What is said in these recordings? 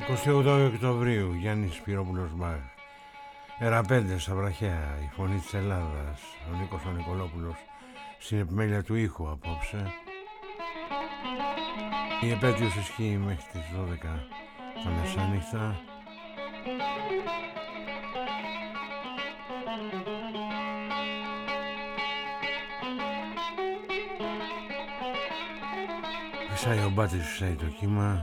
28 Οκτωβρίου, Γιάννης Σπυρόπουλος Μπαχ. Εραπέντε στα βραχαία, η φωνή της Ελλάδας. Ο Νίκος ο Νικολόπουλος στην επιμέλεια του ήχου απόψε. Η επέτειος ισχύει μέχρι τις 12 τα μεσάνυχτα. Φυσάει ο μπάτης, φυσάει το κύμα.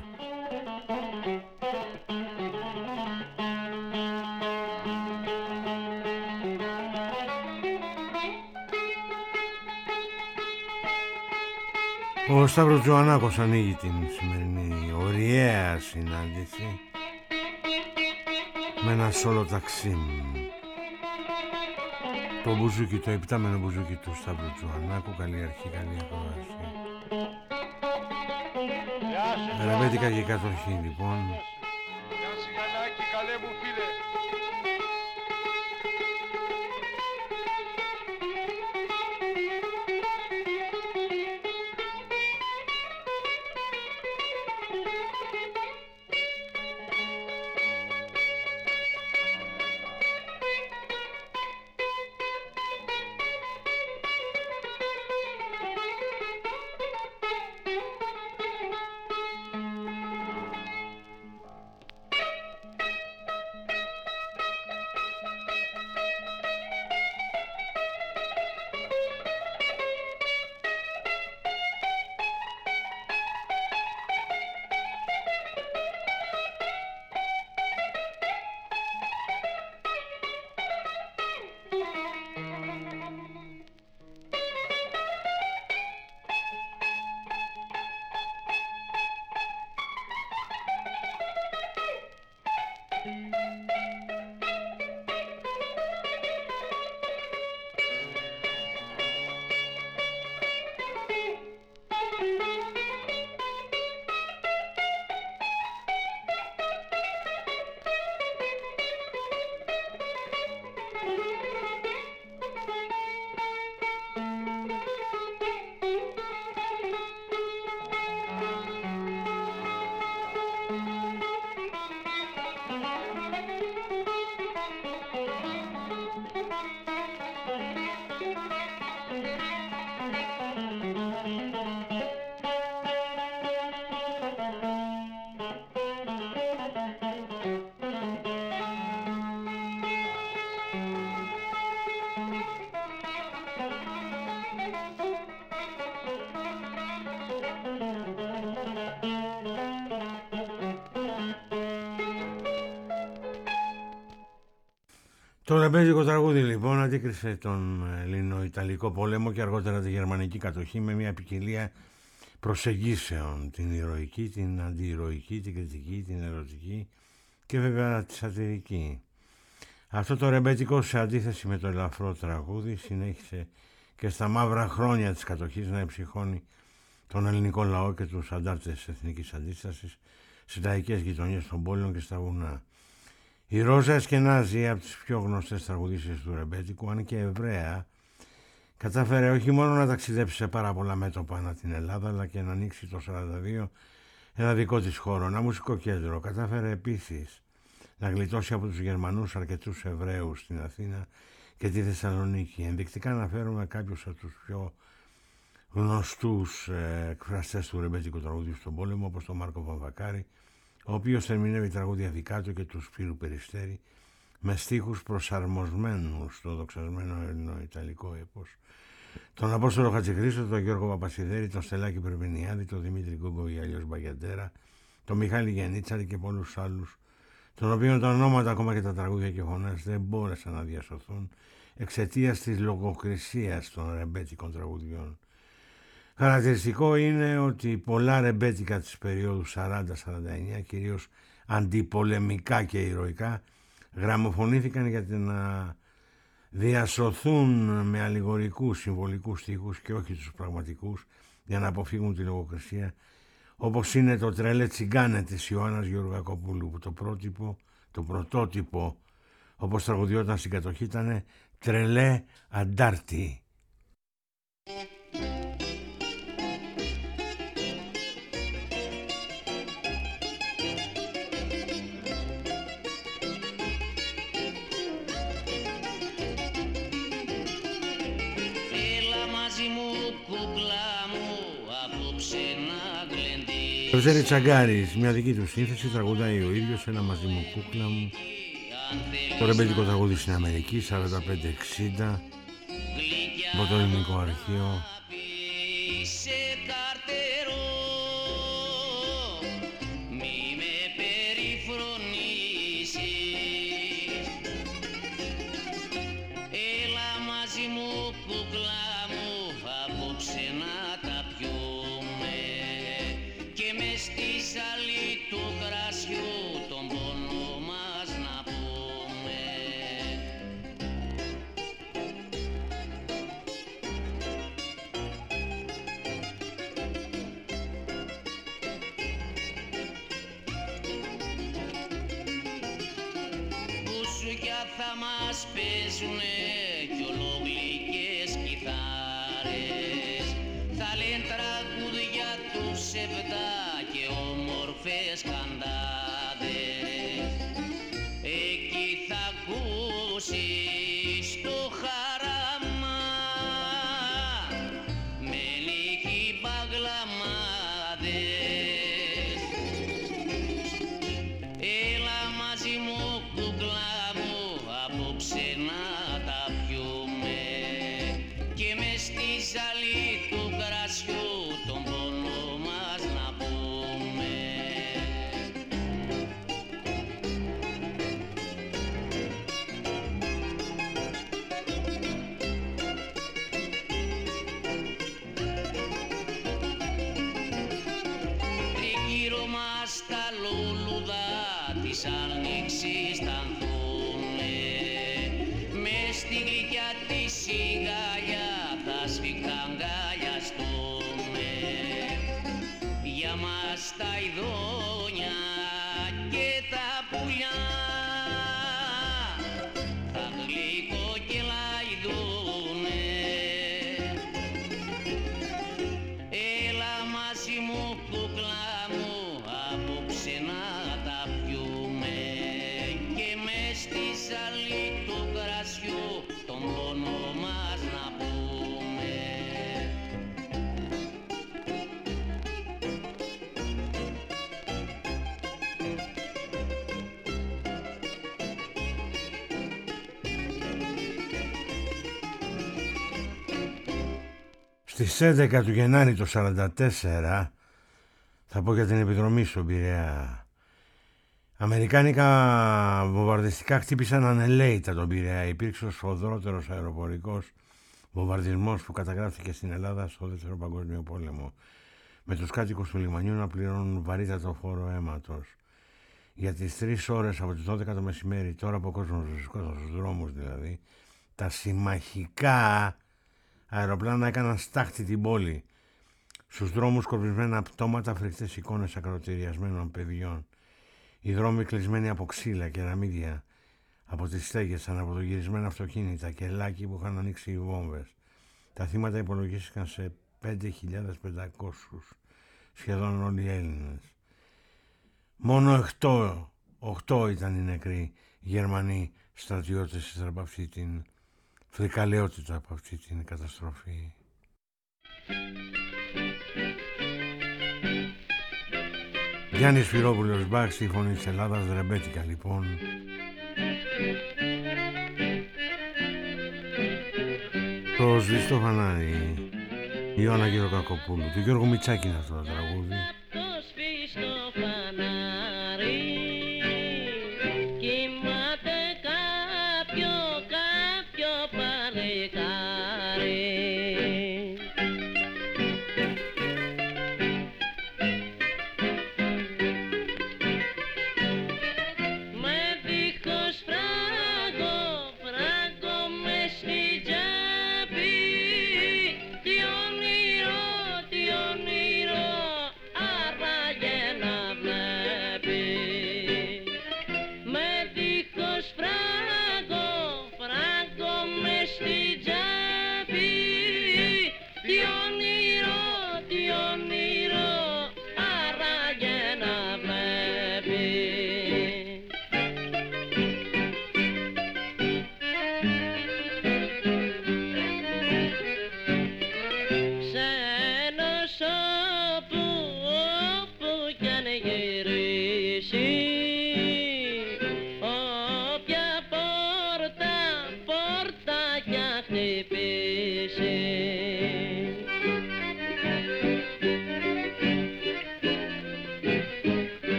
Ο Σταύρος Τζοαννάκος ανοίγει την σημερινή ωριαία συνάντηση με ένα σόλο ταξίμ. Το μπουζούκι, το υπτάμενο μπουζούκι του Σταύρου Τζοαννάκου. Καλή αρχή, καλή ακρόαση. Ρεμπέτικα και κατοχή λοιπόν. Γεια σου Γιαννάκη, καλέ μου φίλε. Το ρεμπέτικο τραγούδι λοιπόν αντίκρισε τον Ελληνο-Ιταλικό πόλεμο και αργότερα τη γερμανική κατοχή με μια ποικιλία προσεγγίσεων, την ηρωική, την αντιηρωική, την κριτική, την ερωτική και βέβαια τη σατυρική. Αυτό το ρεμπέτικο, σε αντίθεση με το ελαφρό τραγούδι, συνέχισε και στα μαύρα χρόνια της κατοχής να εμψυχώνει τον ελληνικό λαό και τους αντάρτες της εθνικής αντίστασης στις λαϊκές γειτονιές των πόλεων και στα βουνά. Η Ρόζα Εσκενάζη, από τις πιο γνωστές τραγουδίστριες του ρεμπέτικου, αν και Εβραία, κατάφερε όχι μόνο να ταξιδέψει σε πάρα πολλά μέτωπα ανά την Ελλάδα, αλλά και να ανοίξει το 1942 ένα δικό της χώρο, ένα μουσικό κέντρο. Κατάφερε επίσης να γλιτώσει από τους Γερμανούς αρκετούς Εβραίους στην Αθήνα και τη Θεσσαλονίκη. Ενδεικτικά αναφέρουμε κάποιους από τους πιο γνωστούς εκφραστές του ρεμπέτικου τραγουδιού στον πόλεμο, όπως τον Μάρκο Βαμβακάρη, ο οποίος ερμηνεύει τραγούδια δικά του και του Σπύρου Περιστέρη με στίχους προσαρμοσμένους στο δοξασμένο ελληνο-ιταλικό έπος. Τον Απόστολο Χατζηχρήστο, τον Γιώργο Παπασιδέρη, τον Στελάκη Περβενιάδη, τον Δημήτρη Γκούγκο ή αλλιώς Μπαγιαντέρα, τον Μιχάλη Γενίτσαρη και πολλούς άλλους, των οποίων τα ονόματα, ακόμα και τα τραγούδια και φωνές, δεν μπόρεσαν να διασωθούν εξαιτίας της λογοκρισίας των ρεμπέτικων τραγουδιών. Χαρακτηριστικό είναι ότι πολλά ρεμπέτικα της περίοδου 40-49, κυρίως αντιπολεμικά και ηρωικά, γραμμοφωνήθηκαν για να διασωθούν με αλληγορικούς συμβολικούς στίχους και όχι τους πραγματικούς, για να αποφύγουν τη λογοκρισία, όπως είναι το «Τρελέ τσιγκάνε» της Ιωάννας Γεωργακοπούλου, που το πρωτότυπο, όπως τραγουδιόταν στην κατοχή, ήταν «Τρελέ αντάρτη». Το Ζέρι Τσαγκάρης, μια δική του σύνθεση, τραγουδάει ο ίδιος, ένα μαζί μου κούκλα μου. Το ρεμπέτικο τραγούδι στην Αμερική, 45-60, από το ελληνικό αρχείο. Θα μας παίζουνε κι ολόγλυκες κιθάρες, θα λένε τραγούδια τους επτά και όμορφες καντάδες. Εκεί θα ακούσεις το χαραμά με λίγοι μπαγλαμάδες. Έλα μαζί μου κουκλά μου, απόψε να τα πιούμε και μες στη ζαλή του κρασιού τον πόνο μας να πούμε. Τριγύρω μας τα λούλουδα της άνοιξης θα ανθούνε, μες στη γλυκιά τη σιγάλια θα σφιχταγκαλιαστούμε. Για μας τα ειδόνια και τα πουλιά θα γλυκοκελαϊδούνε. Έλα μαζί μου κουκλά μου, απόψε να τα πιούμε και μες στη ζαλή του κρασιού τον πόνο μας να πούμε. Στις 11 του Γενάρη το 1944, θα πω για την επιδρομή στον Πειραιά. Αμερικάνικα βομβαρδιστικά χτύπησαν ανελαίητα τον Πειραιά. Υπήρξε ο σφοδρότερος αεροπορικός βομβαρδισμός που καταγράφηκε στην Ελλάδα στο Δεύτερο Παγκόσμιο Πόλεμο, με τους κάτοικους του λιμανιού να πληρώνουν βαρύτατο φόρο αίματος. Για τις 3 ώρες από τις 12 το μεσημέρι, τώρα που ο κόσμος βρισκόταν στους δρόμους δηλαδή, τα συμμαχικά αεροπλάνα έκαναν στάχτη την πόλη. Στους δρόμους σκορπισμένα πτώματα, φρικτές εικόνες ακροτηριασμένων παιδιών. Οι δρόμοι κλεισμένοι από ξύλα και κεραμίδια, από τις στέγες, αναποδογυρισμένα αυτοκίνητα και λάκκοι που είχαν ανοίξει οι βόμβες. Τα θύματα υπολογίστηκαν σε 5.500, σχεδόν όλοι οι Έλληνες. Μόνο 8 ήταν οι νεκροί Γερμανοί στρατιώτες ύστερα από αυτή την φρικαλαιότητα, από αυτή την καταστροφή. Γιάννης Σπυρόπουλος Μπαχ στη φωνή της Ελλάδας, ρεμπέτικα λοιπόν. Το σβηστό φανάρι, Ιωάννα Γεροκακοπούλου, του Γιώργου Μητσάκη είναι αυτό το τραγούδι. Τι όνειρο,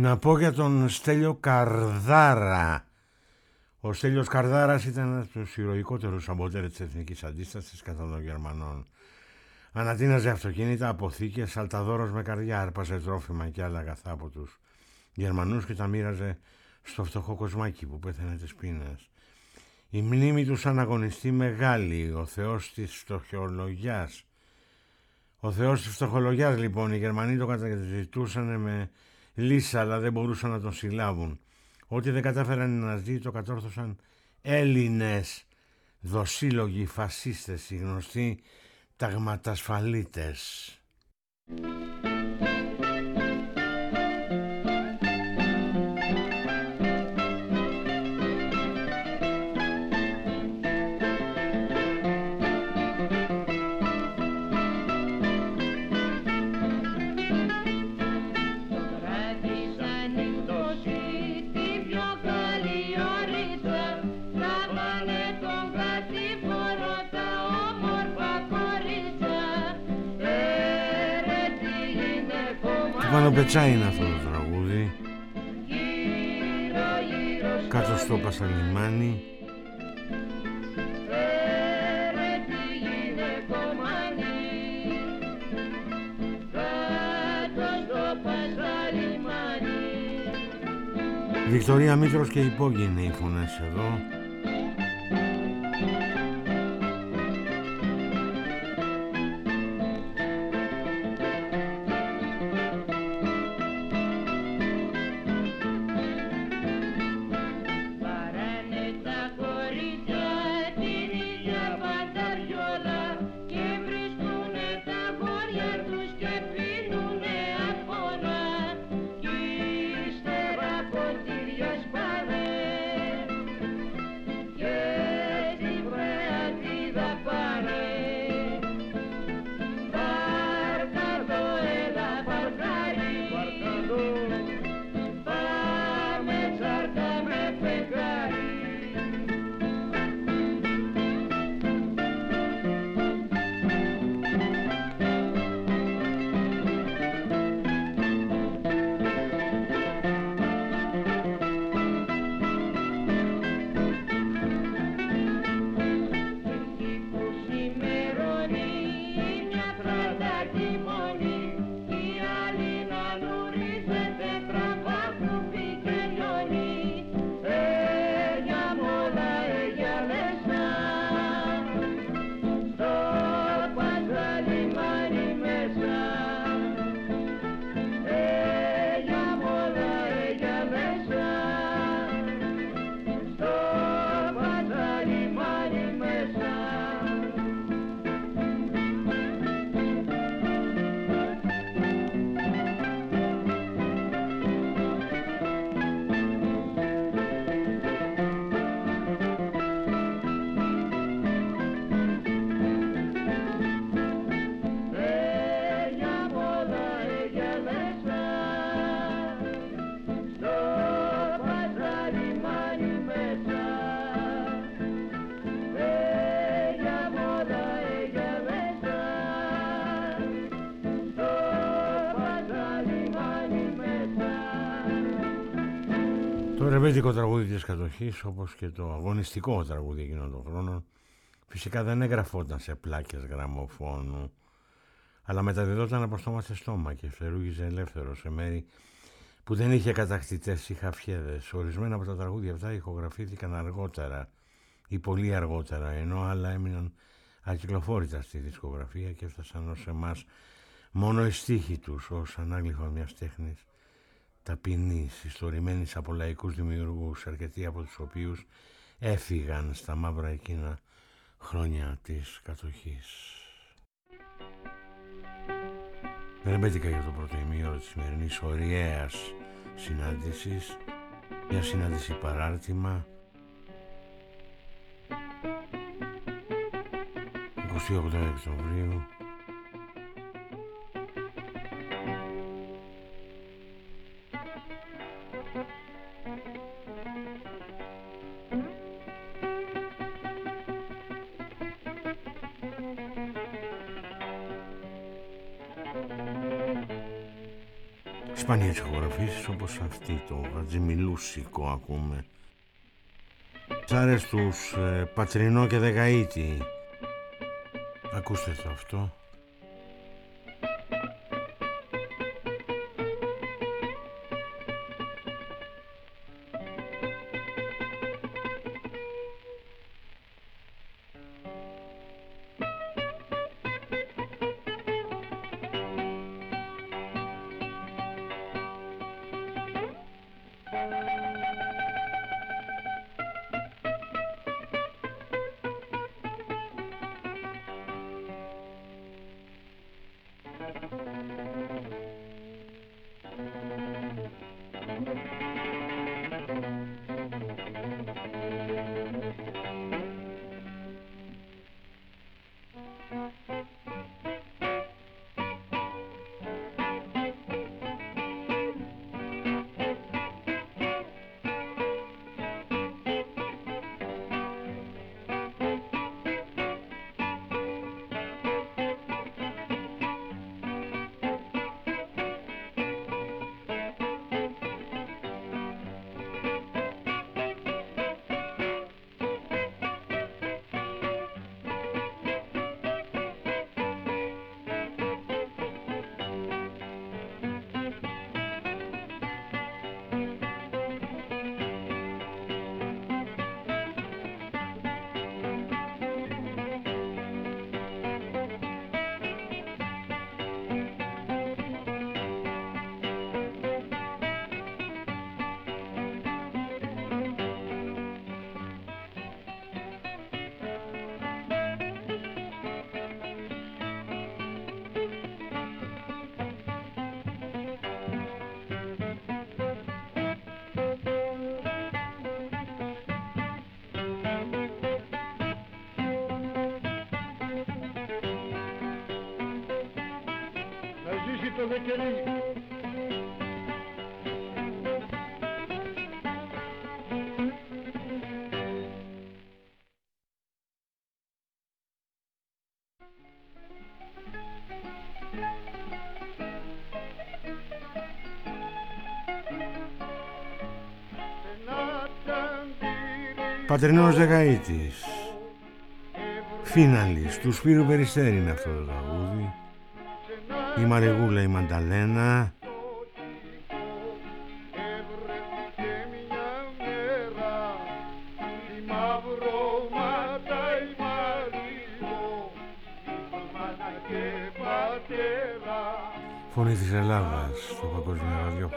Να πω για τον Στέλιο Καρδάρα. Ο Στέλιος Καρδάρας ήταν ένας από τους ηρωικότερους σαμποτέρ της εθνικής αντίστασης κατά των Γερμανών. Ανατείναζε αυτοκίνητα, αποθήκες, σαλταδόρος με καρδιά, άρπαζε τρόφιμα και άλλα αγαθά από τους Γερμανούς και τα μοίραζε στο φτωχό κοσμάκι που πέθανε της πείνας. Η μνήμη του σαν αγωνιστή μεγάλη, ο θεός της φτωχολογιάς. Ο θεός της φτωχολογιάς λοιπόν, οι Γερμανοί το καταζητούσαν με λύσα, αλλά δεν μπορούσαν να τον συλλάβουν. Ό,τι δεν κατάφεραν οι Ναζί το κατόρθωσαν Έλληνες δοσύλλογοι φασίστες, οι γνωστοί ταγματασφαλίτες. Πάνω Πετσά είναι αυτό το τραγούδι, κάτω στο Πασαλιμάνι. Βικτωρία Μήτρος και Υπόγεινοι οι φωνές εδώ. Το ρεβέτικο τραγούδι της κατοχής, όπως και το αγωνιστικό τραγούδι εκείνων των χρόνων, φυσικά δεν εγγραφόταν σε πλάκες γραμμοφώνου, αλλά μεταδιδόταν από στόμα σε στόμα και φτερούγιζε ελεύθερο σε μέρη που δεν είχε κατακτητές ή χαφιέδες. Ορισμένα από τα τραγούδια αυτά ηχογραφήθηκαν αργότερα ή πολύ αργότερα, ενώ άλλα έμειναν ακυκλοφόρητα στη δισκογραφία και έφτασαν ως εμάς μόνο οι στίχοι τους ως ανάγλυφα μιας τέχνης ταπεινής, ιστορημένης από λαϊκούς δημιουργούς, αρκετοί από τους οποίους έφυγαν στα μαύρα εκείνα χρόνια της κατοχής. Ρεμπέτικα για το πρώτο ημίωρο της σημερινής ωριαίας συνάντησης, μια συνάντηση παράρτημα, 28 Οκτωβρίου. σπάνιες ηχογραφήσεις όπως αυτή, το Χατζημιλούσικο ακούμε. Τσάρες τους Πατρινό και Δεκαΐτη. Ακούστε το αυτό. το Δεκερή. Πατρινός Δεκαΐτης, φίναλις του Σπύρου Περιστέρη είναι αυτό το τραγούδι. Η Μαριγούλα η Μανταλένα. Φωνή της Ελλάδας στο Παγκόσμιο Ραδιόφωνο.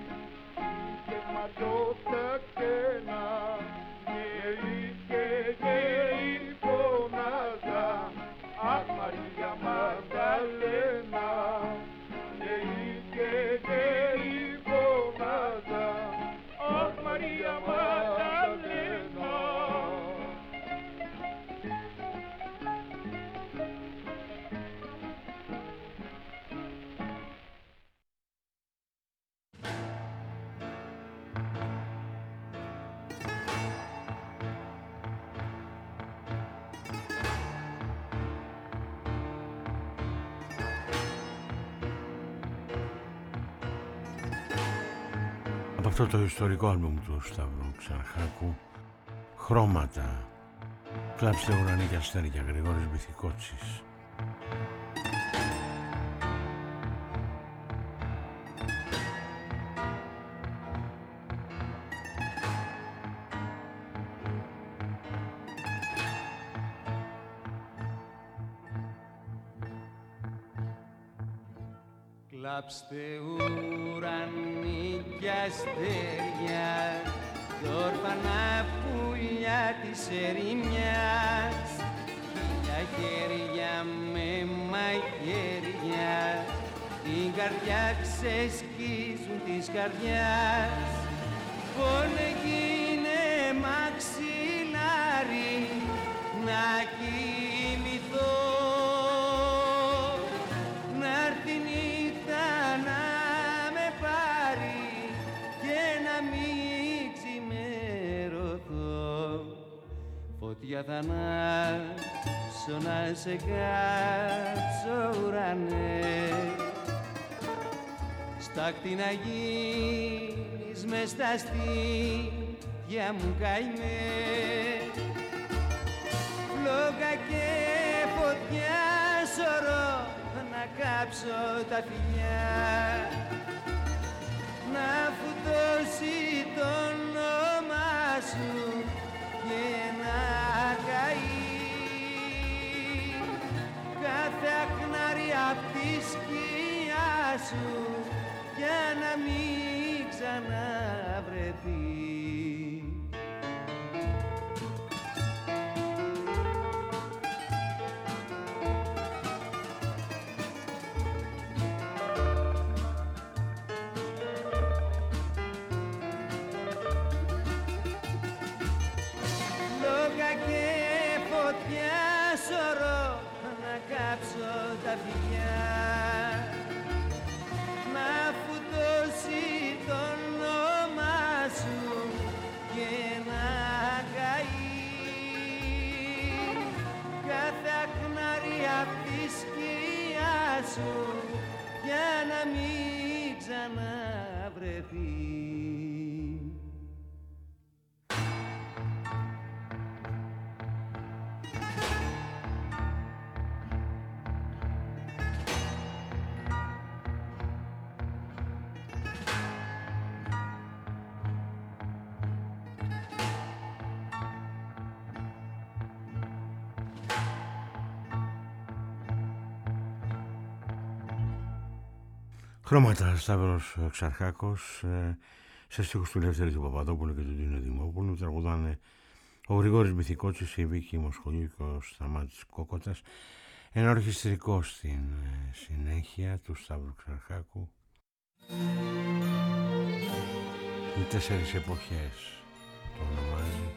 Yeah. Από αυτό το ιστορικό άλμπουμ του Σταύρου Ξαρχάκου, Χρώματα, κλάψτε ουρανή και αστέρια, Γρηγόρης Μπιθικότσης. Κλάψτε ουρανή και αστέρια, κι όρφανα πουλιά της ερημιάς, χίλια χέρια με μαχαίρια την καρδιά ξεσκίζουν της καρδιάς. Πόνε γίνε μαξιλάρι να κοιμηθώ, να'ρθει νύχτα να με πάρει και να μην ξημερωθώ. Φωτιά θα ανάψω να σε κάψω ουρανέ, στάχτη να γίνεις μες στα στήθια μου καημέ. Φλόγα και φωτιά σωρό να κάψω τα φιλιά, να φουτώσει το όνομα σου και να καεί κάθε αχνάρι απ' τη σκιά σου για να μην ξαναβρεθεί. Σωρό να κάψω τα φιλιά, να φουτώσει το όνομα σου και να καεί κάθε αχνάρι απ' τη σκιά σου για να μην ξαναβρεθεί. Χρώματα, Σταύρος Ξαρχάκος, σε στίχους του Λεύθερη του Παπαδόπουλου και του Τίνο Δημόπουλου. Τραγουδάνε ο Γρηγόρης Μπιθικότσης, η Βίκη Μοσχολιού και ο Σταμάτης Κόκοτας. Ένα ορχιστρικό στην συνέχεια του Σταύρου Ξαρχάκου. Οι 4 εποχές το ονομάζει.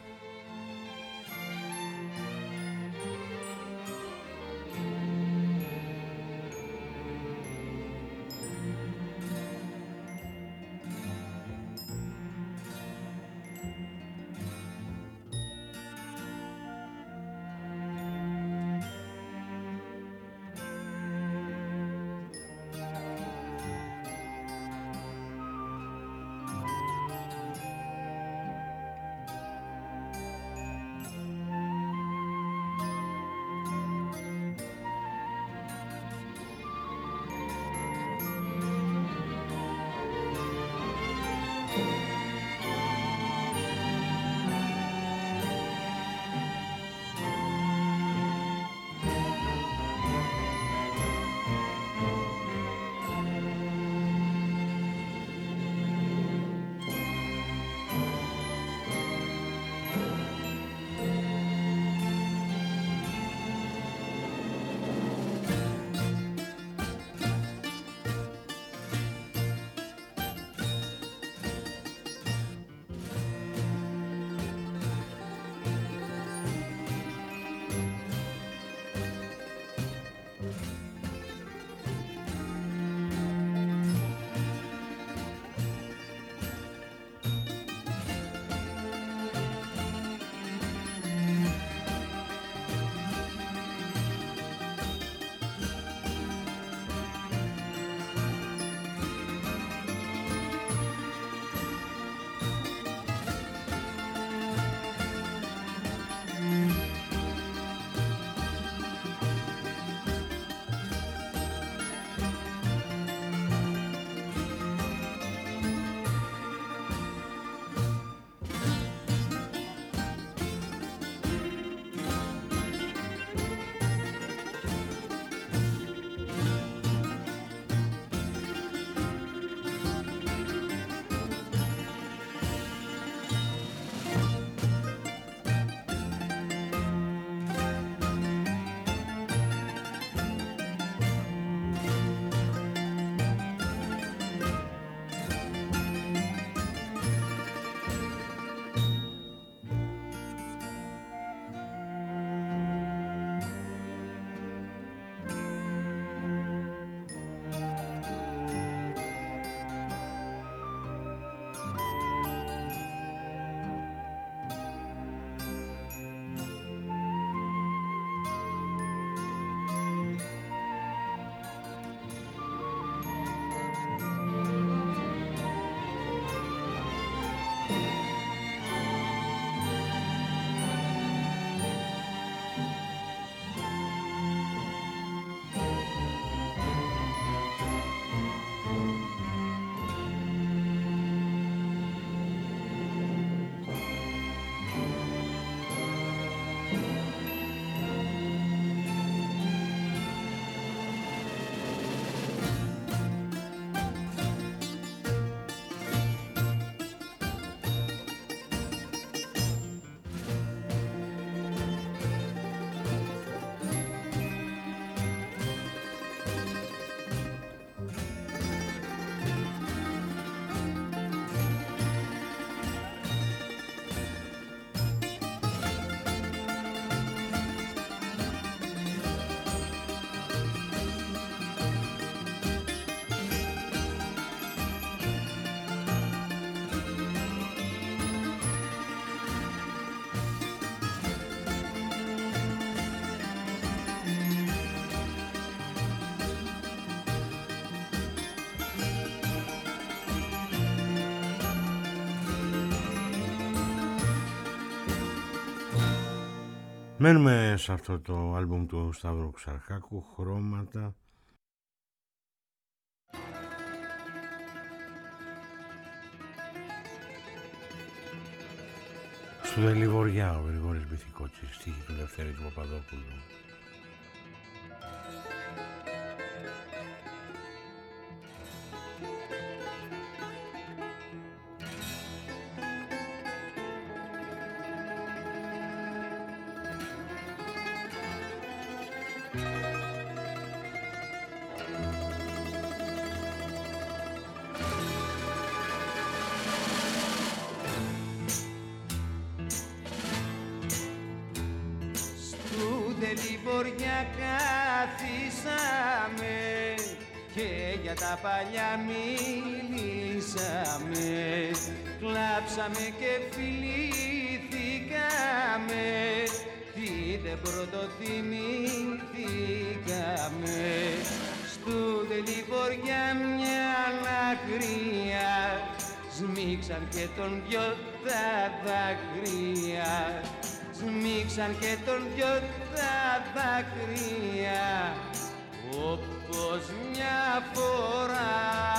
Μένουμε σε αυτό το άλμπουμ του Σταύρου Ξαρχάκου, Χρώματα. Στου Δελιβοριά, ο Γρηγόρης Μπιθικότσης, στίχη του Λευτέρη του Παπαδόπουλου. Λιβοριά καθίσαμε και για τα παλιά μιλήσαμε, κλάψαμε και φιλήθηκαμε, τι δεν πρωτοθυμηθήκαμε. Στου Λιβοριά μια ανακρία σμίξαν και τον δυο τα δάκρυα, σμίξαν και τον δυο τα δάκρυα όπως μια φορά.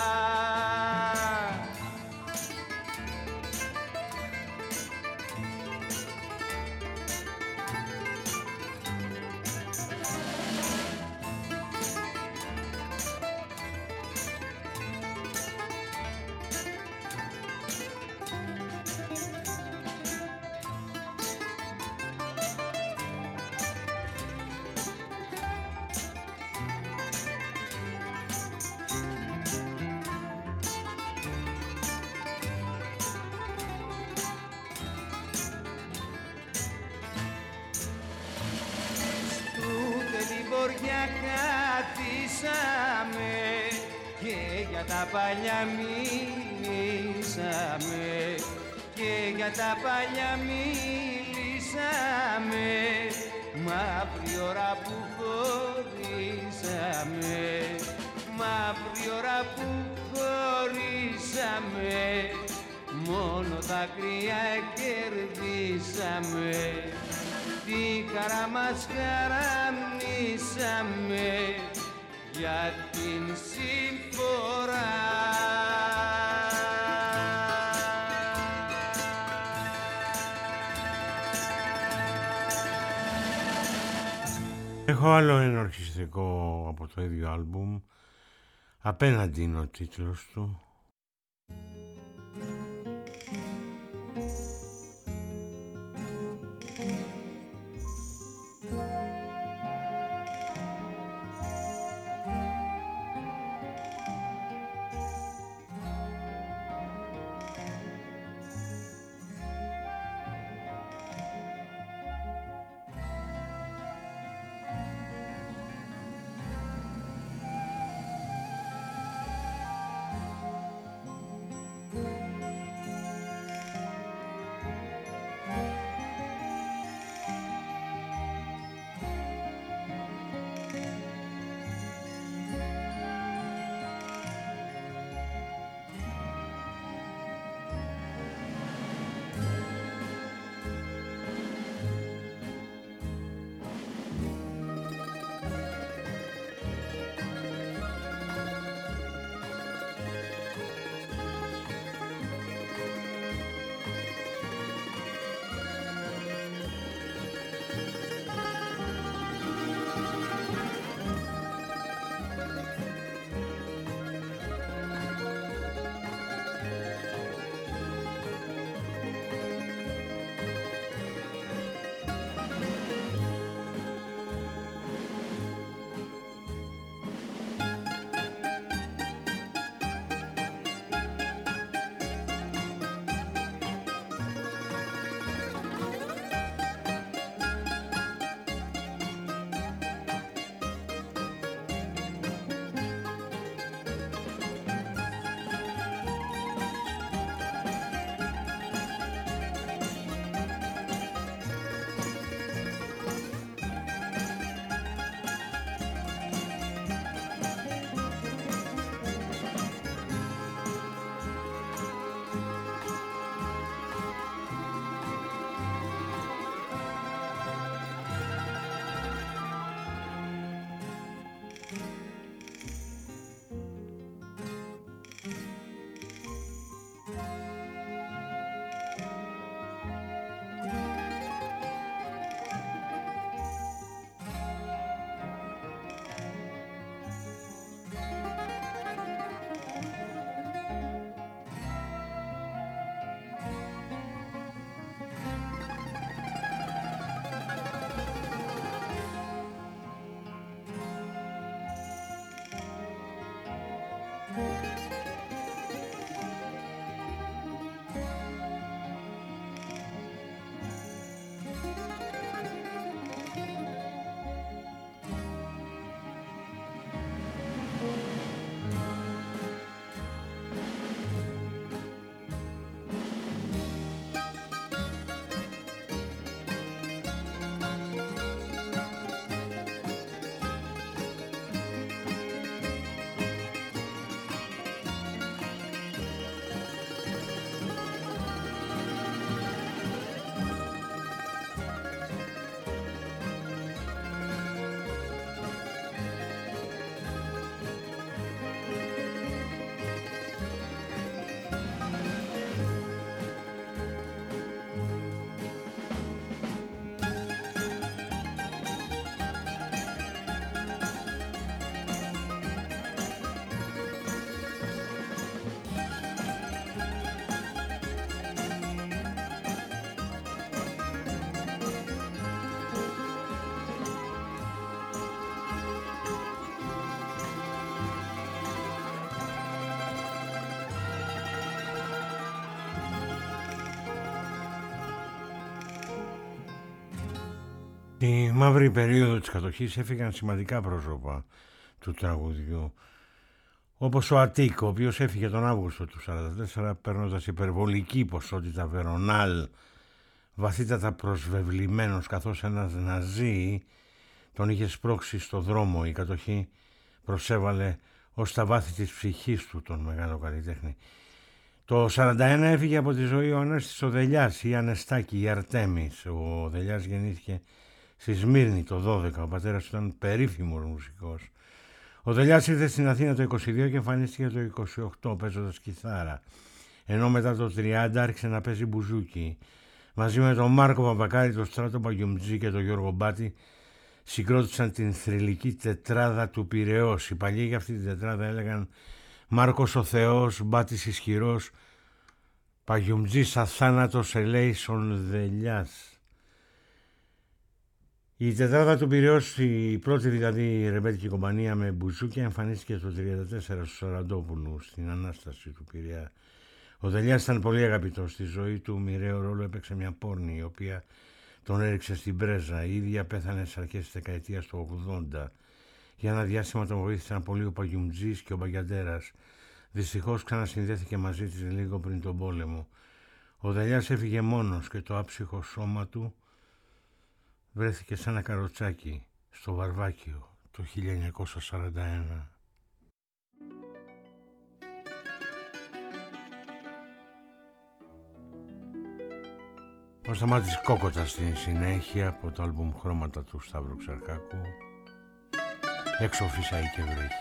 Καθίσαμε και για τα παλιά μιλήσαμε, και για τα παλιά μιλήσαμε, μαύρη ώρα που χωρίσαμε, μαύρη ώρα που χωρίσαμε, μόνο δάκρυα κερδίσαμε, τη χαρά μας χαραμνήσαμε για την συμφορά. Έχω άλλο ένα ορχιστρικό από το ίδιο άλμπουμ. Απέναντι είναι ο τίτλος του. Τη μαύρη περίοδο της κατοχής έφυγαν σημαντικά πρόσωπα του τραγουδιού, όπως ο Αττίκ, ο οποίος έφυγε τον Αύγουστο του 1944 παίρνοντας υπερβολική ποσότητα βερονάλ, βαθύτατα προσβεβλημένος, καθώς ένας Ναζί τον είχε σπρώξει στο δρόμο. Η κατοχή προσέβαλε ως τα βάθη της ψυχής του τον μεγάλο καλλιτέχνη. Το 1941 έφυγε από τη ζωή ο Ανέστης ο Δελιάς, η Ανεστάκη, η Αρτέμις. Ο Δελιάς γεννήθηκε στη Σμύρνη το 12, ο πατέρας του ήταν περίφημος μουσικός. Ο Δελιάς ήρθε στην Αθήνα το 22 και εμφανίστηκε το 28 παίζοντας κιθάρα, ενώ μετά το 30 άρχισε να παίζει μπουζούκι. Μαζί με τον Μάρκο Παπακάρη, τον Στράτο Παγιουμτζή και τον Γιώργο Μπάτη συγκρότησαν την θρυλική τετράδα του Πειραιώς. Οι παλιοί για αυτή την τετράδα έλεγαν Μάρκος ο Θεός, Μπάτης ισχυρός, Παγιουμτζής αθάνατος, Ελέησον Δελιάς. Η τετράδα του Πειραιώς, η πρώτη δηλαδή ρεμπέτικη κομπανία με μπουζούκια, εμφανίστηκε το 1934 στο Σαραντόπουλου στην Ανάσταση του Πειραιά. Ο Δελιάς ήταν πολύ αγαπητός. Στη ζωή του μοιραίο ρόλο έπαιξε μια πόρνη, η οποία τον έριξε στην πρέζα. Η ίδια πέθανε στις αρχές της δεκαετίας του 80. Για ένα διάστημα τον βοήθησαν πολύ ο Παγιουμτζής και ο Μπαγκιαντέρας. Δυστυχώς ξανασυνδέθηκε μαζί της λίγο πριν τον πόλεμο. Ο Δελιάς έφυγε μόνος και το άψυχο σώμα του βρέθηκε σε ένα καροτσάκι στο Βαρβάκιο το 1941. Ο Σταμάτης Κόκοτας στην συνέχεια από το άλμπουμ Χρώματα του Σταύρου Ξαρχάκου. Έξω φυσάει και βρέχει.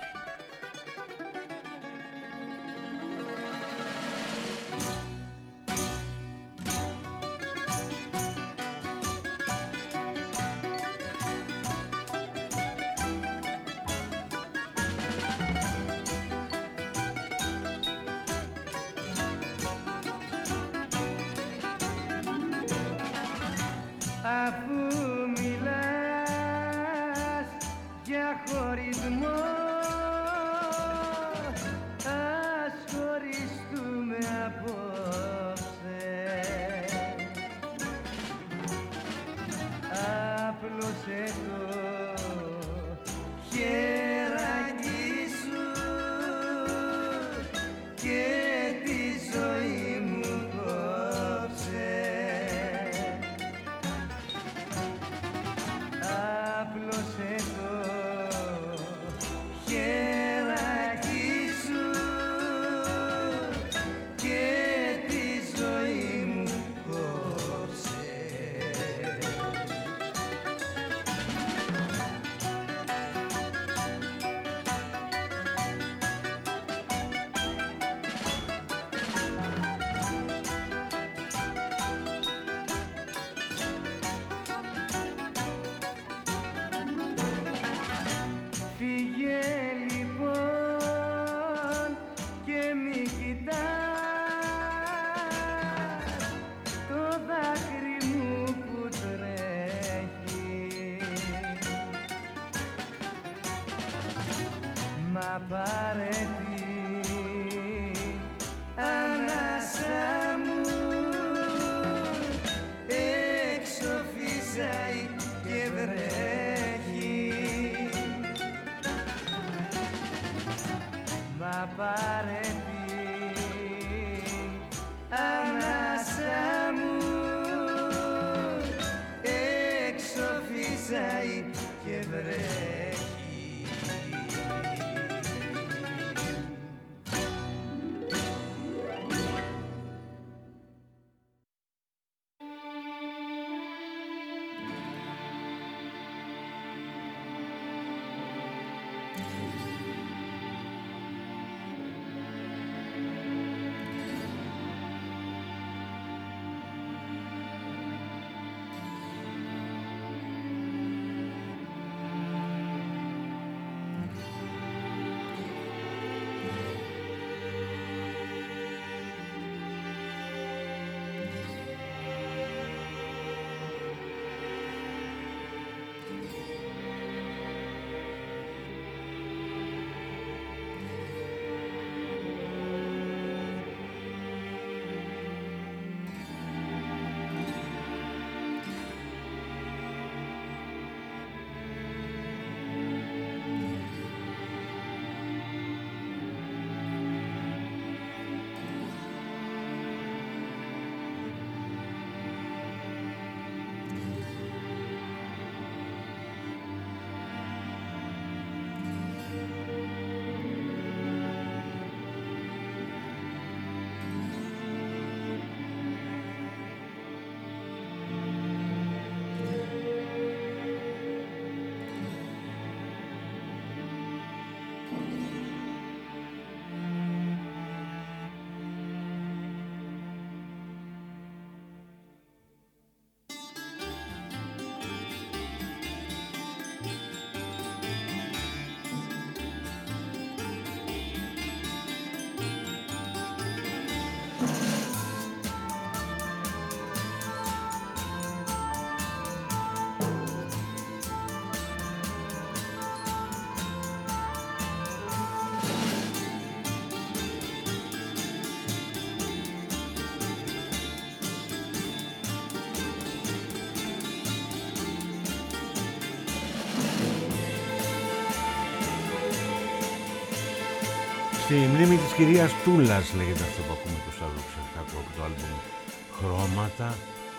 Στη μνήμη της κυρίας Τούλας λέγεται αυτό που ακούμε, το Σταύρο Ξερχάκου από το άλμπουμ Χρώματα.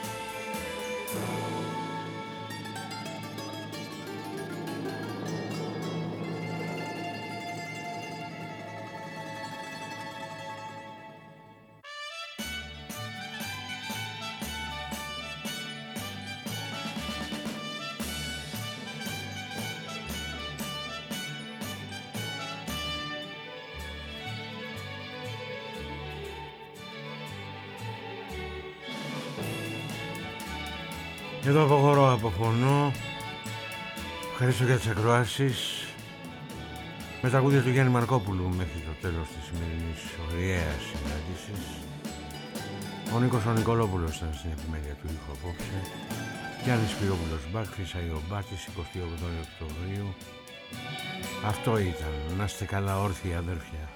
Εδώ αποχωρώ, αποφωνώ. Ευχαριστώ για τις ακροάσεις. Με τα τραγούδια του Γιάννη Μαρκόπουλου μέχρι το τέλος της σημερινής ωραίας συνάντησης. Ο Νίκος ο Νικολόπουλος ήταν στην επιμέλεια του ήχου απόψε. Γιάννης Σπυρόπουλος Μπάκ, Αϊομπάκης, 28 Οκτωβρίου. Αυτό ήταν. Να είστε καλά όρθιοι αδέρφια.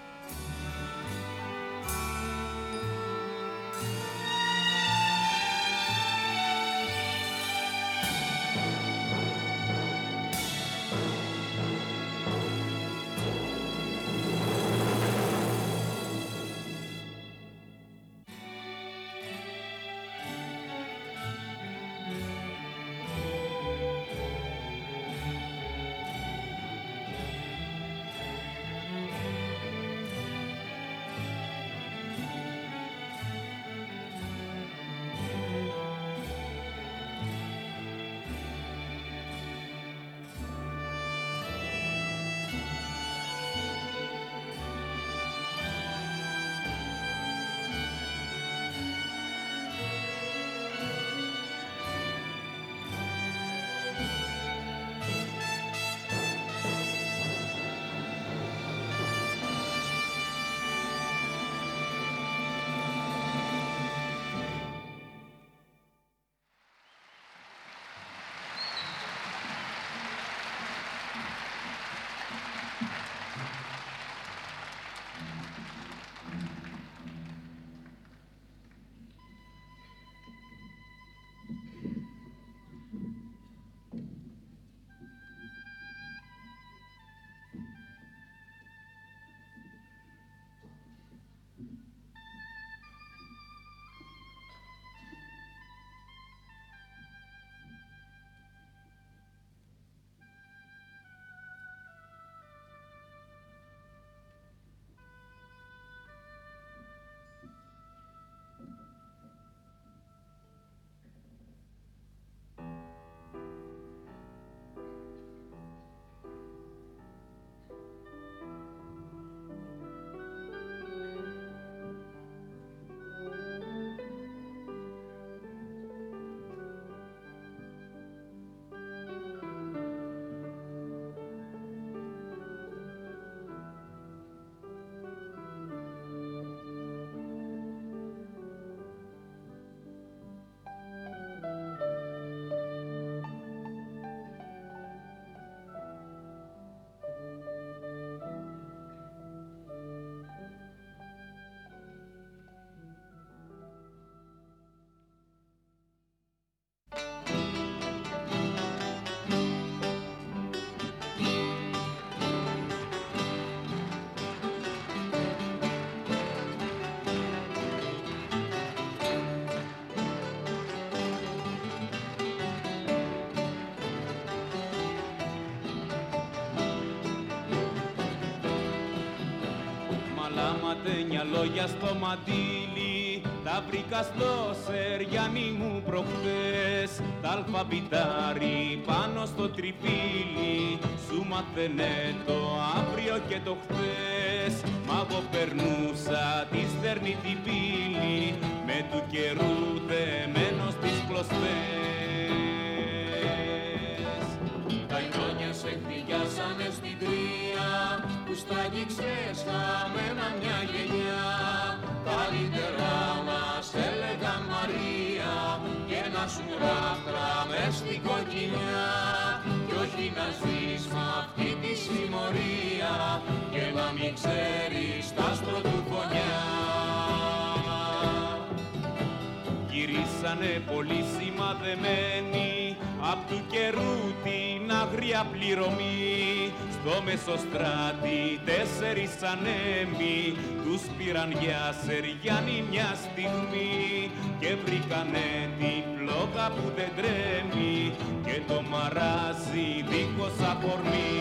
Ματένια λόγια στο μαντίλι, τα βρήκα στο Σεριάνι μου προχτές. Τα αλφαβητάρι πάνω στο τριφύλι, σου μαθαίνε το αύριο και το χθες. Μα εγώ περνούσα τη στερνή την πύλη, με του καιρού δεμένος στις κλωστές. Τα νιόνια σε χτυγιάσανε στην τρία, που στραγγίξες χαμένα μια γενιά. Καλύτερα μας έλεγαν Μαρία και να σου ράφτρα μες στην κοκκινιά. Κι όχι να ζεις μ' αυτή τη συμμορία και να μην ξέρεις τ' άστρο του φωνιά. Γυρίσα ζήσανε πολύ σημαδεμένοι απ' του καιρού την άγρια πληρωμή. Στο Μεσοστράτη 4 ανέμοι τους πήραν για Σεριάννη μια στιγμή και βρήκανε την φλόγα που δεν τρέμει και το μαράζι δίχως αφορμή.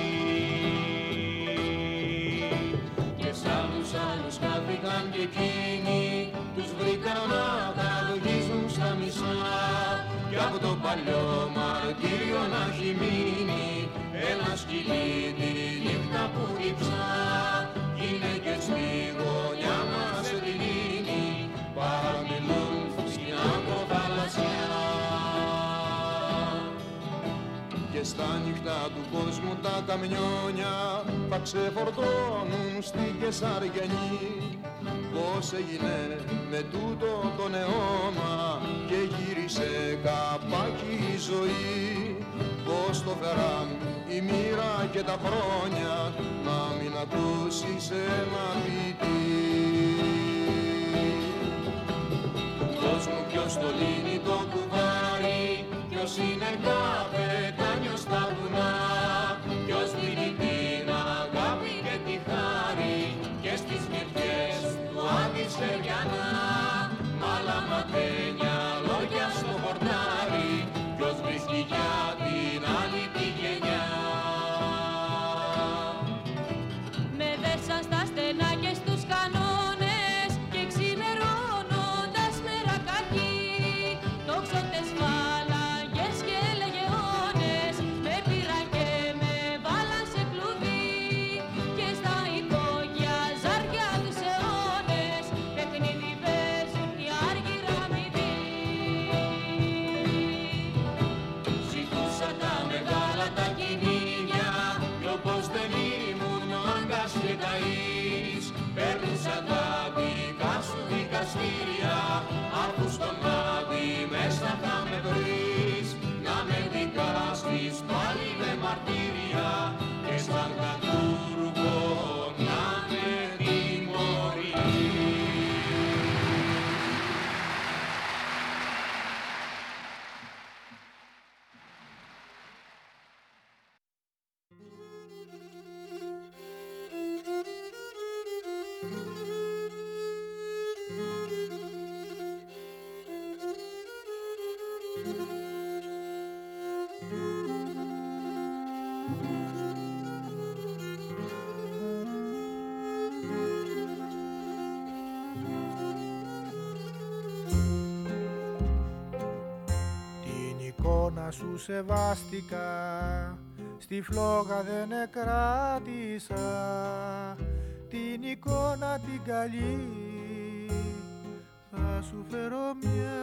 Και σ' άλλους χάθηκαν και εκείνοι τους βρήκαν να καταλογίζουν στα μισά κι από το παλιό μαρτύριο να έχει μείνει ένα σκυλί τη νύχτα που διψά. Γυναίκες στη γωνιά μας σε τη λύνη παραμιλούν στην ακροθαλασσιά. Και στα νύχτα του κόσμου τα καμιόνια θα ξεφορτώνουν στη Κεσαριανή. Πώς έγινε με τούτο τον αιώνα και γύρισε καπάκι η ζωή. Πώς το φέραν η μοίρα και τα χρόνια να μην ακούσεις ένα ποιητή. Δώσ' μου ποιος το λύνει το κουβάρι, ποιος είναι καπετάνιος στα βουνά, ποιος δίνει την αγάπη και τη χάρη και στις μυρφιές του Αντιστεριανά. Μ' άλλα ματένια λόγια στο χορτάρι, ποιος βρίσκει για την άλλη τη γενιά. Με δέσαν στα στενά και στους κανόνες και ξημερώνοντας μέρα κακή, τόξωτες φάλαγες και λεγεώνες με πήραν και με βάλαν σε κλουβί και στα υπόγεια ζάρια τους αιώνες παιχνίδι παίζουν οι άργυρα μηδί. Ζητούσα τα μεγάλα τα κυνήγια κι όπως δεν ήμουν ο Άγκας και Ταΐς, παίρνουσα τα δικά σου δικαστήρια, αφού στον άδει μέσα θα με βρεις, να με δικάσεις πάλι με μαρτύρια και σαν κατούργο να με τιμωρείς. Την εικόνα σου σεβάστηκα, στη φλόγα δεν εκράτησα, την εικόνα την καλή θα σου φέρω μια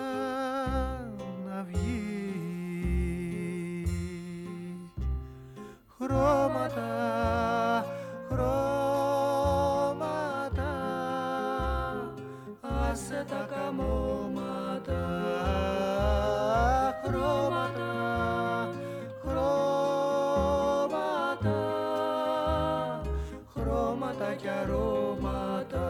αυγή. Χρώματα, χρώματα, άσε τα καμώματα. Χρώματα, χρώματα, χρώματα και αρώματα.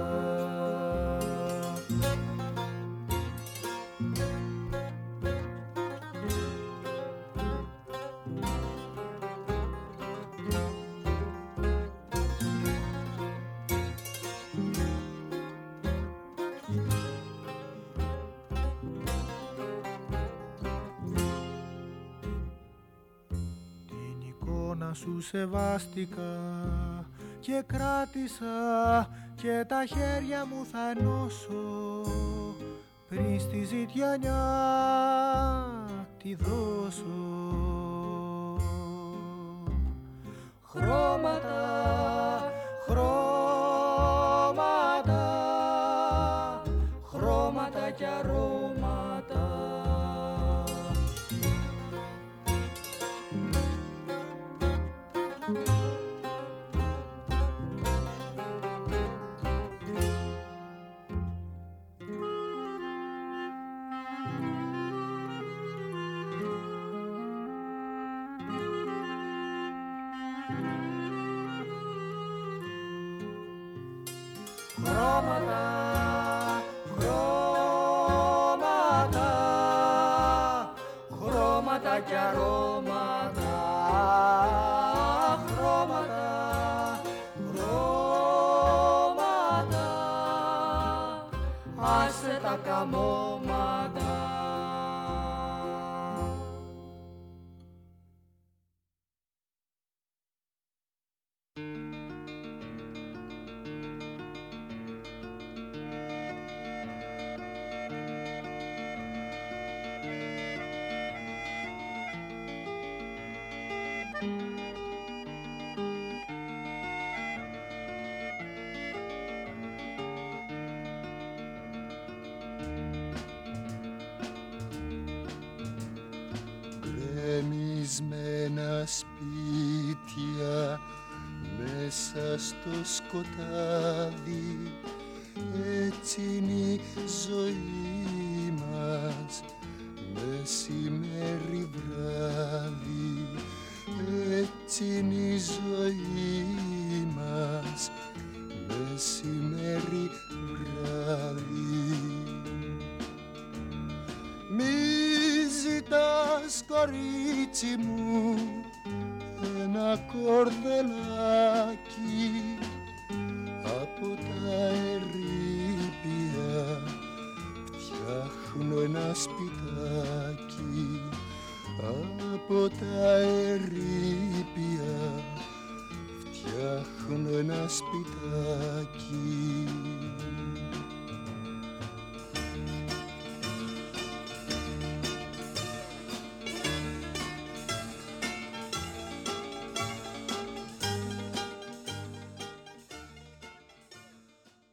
Σου σεβάστηκα και κράτησα και τα χέρια μου θα ενώσω πριν στη ζητιανιά τη δώσω. Χρώματα, χρώματα, χρώματα και αρώματα. κι αρώματα, χρώματα, χρώματα, άσε τα καμώματα. Γκρεμισμένα σπίτια μέσα στο σκοτάδι, έτσι είναι η ζωή μας, μεσημέρι βράδυ, έτσι είναι η ζωή μας, μεσημέρι βράδυ. Μη ζητάς, κορίτσι μου, ένα κορδελάκι από τα ερείπια, φτιάχνω ένα σπιτάκι από τα ερείπια, φτιάχνω ένα σπιτάκι.